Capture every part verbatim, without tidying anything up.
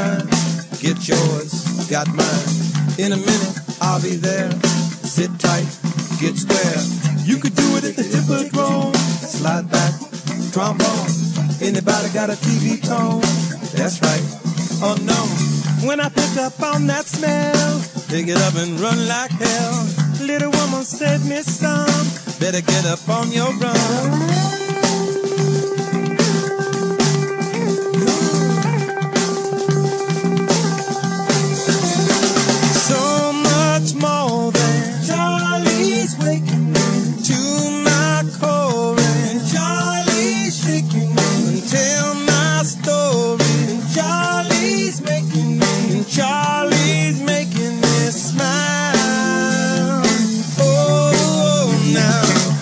mine. Get yours, got mine. In a minute, I'll be there. Sit tight, get square. You could do it at the Hippodrome. Slide back, trombone. Anybody got a T V tone? That's right, unknown. When I pick up on that smell, pick it up and run like hell. Little woman said, Miss Some, better get up on your run. More than Charlie's waking me to my core, and Charlie's shaking me and tell my story, and Charlie's making me, and Charlie's making me smile. Oh, now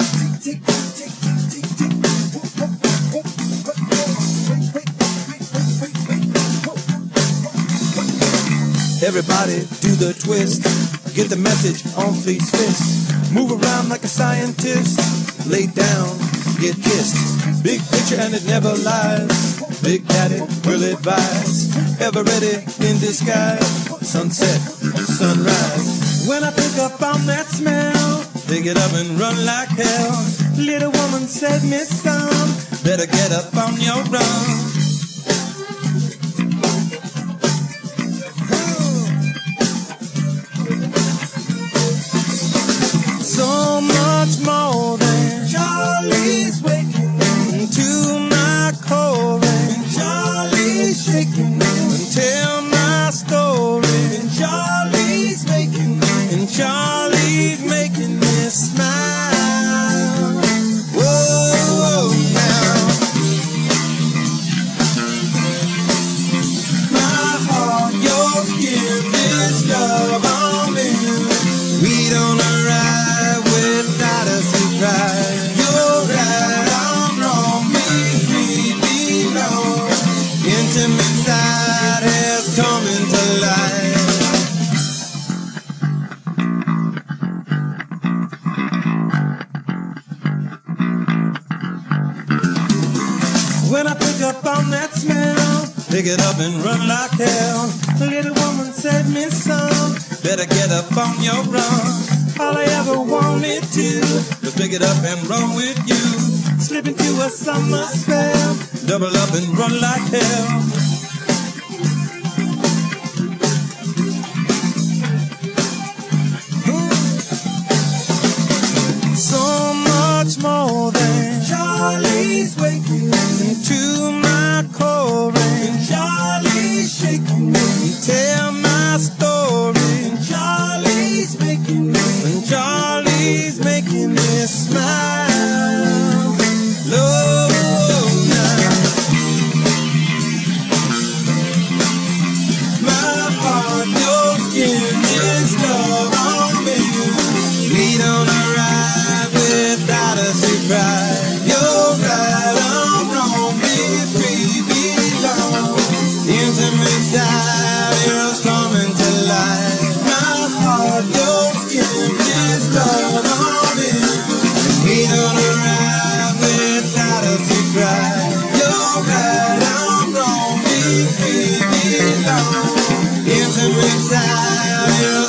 everybody do the twist. Get the message on Fleet's fist. Move around like a scientist. Lay down, get kissed. Big picture and it never lies. Big Daddy will advise. Ever ready in disguise. Sunset, sunrise. When I pick up on that smell, pick it up and run like hell. Little woman said, Miss Some, better get up on your run. So much more than Charlie's waking me to my core, and Charlie's shaking me and tell my story, and Charlie's making me, and Charlie's making me smile. Whoa, now my heart, your skin, this love on me. We don't arrive without a surprise. You're right, I'm wrong, me, we belong. Intimate side has come into life. When I pick up on that smell, pick it up and run like hell. Little woman said, Miss Some, better get up on your run. All I ever wanted to was pick it up and run with you. Slip into a summer spell, double up and run like hell. So much more than Charlie's waking me to my core, and Charlie's shaking me and tell my story, and Charlie's making me, and Charlie's making me smile. Love now. My heart, your skin is love on me. We don't arrive without a surprise. You're right, I'm wrong, we belong. Intimate side is coming to life. My heart, your skin is love on me. We don't arrive without a surprise. You're right, I'm wrong, we belong. Intimate side is